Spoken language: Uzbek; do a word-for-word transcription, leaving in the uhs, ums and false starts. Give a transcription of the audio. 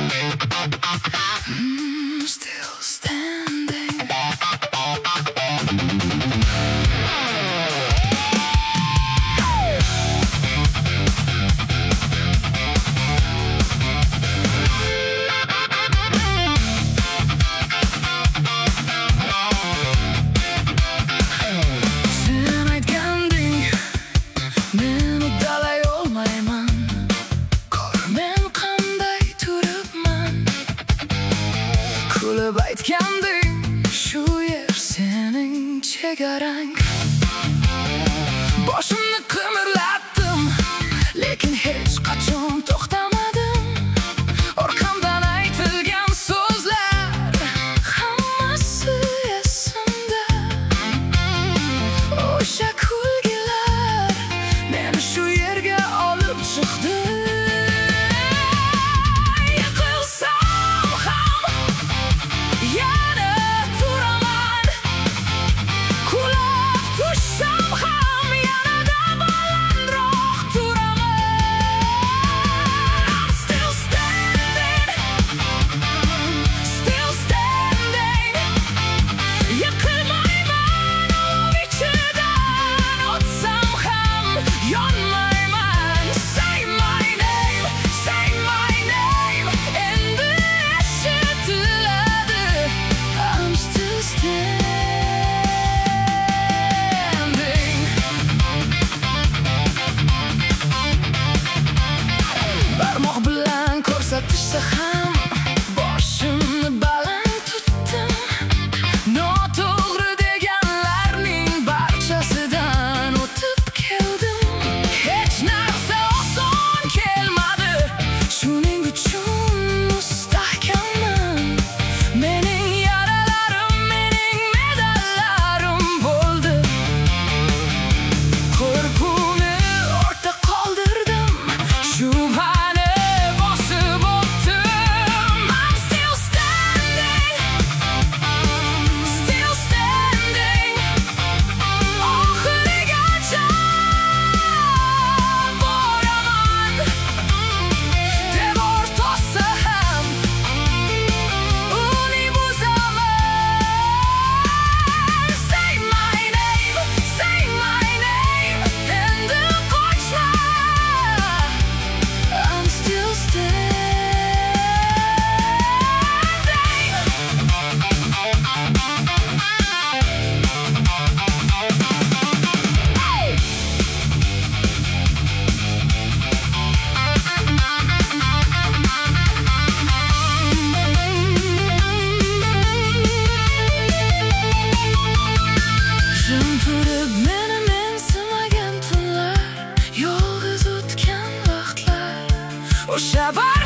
Mm, still standing. Sen aytganding, men uddalay olmayman. Ko'r men qanday turibman. Kulib aytganding, shu yer sening chegarang. Boshimni qimirlatdim, lekin hech qachon to'xtamadim. Orqamdan aytilgan so'zlar hammasi esimda. O'sha kulgilar meni shu yerga olib chiqdi. Yiqilsam ham yana turaman, qulab tushsam ham yanada balandroq turaman. I'm still standing, still standing. Yiqilmayman, olov ichidan o'tsam ham yonmayman. Say my name, say my name. Endi eshitiladi. I'm still standing. Barmoq bilan ko'rsatishsa ham boshimni baland tutdim. Noto'g'ri deganlarning barchasidan o'tib keldim. Hech narsa oson kelmadi, shuning uchun mustahkamman. Mening yaralarim mening medallarim bo'ldi. Qo'rquvni ortda qoldirdim, shubhani bosib o'tdim. I'm still standing, still standing. Oxirigacha boraman. Devor to'ssa ham uni buzaman. Say my name, say my name. Endi qochma. I'm still standing. Jim turib meni mensimagan tunlar, yolg'iz o'tgan vaqtlar. O'sha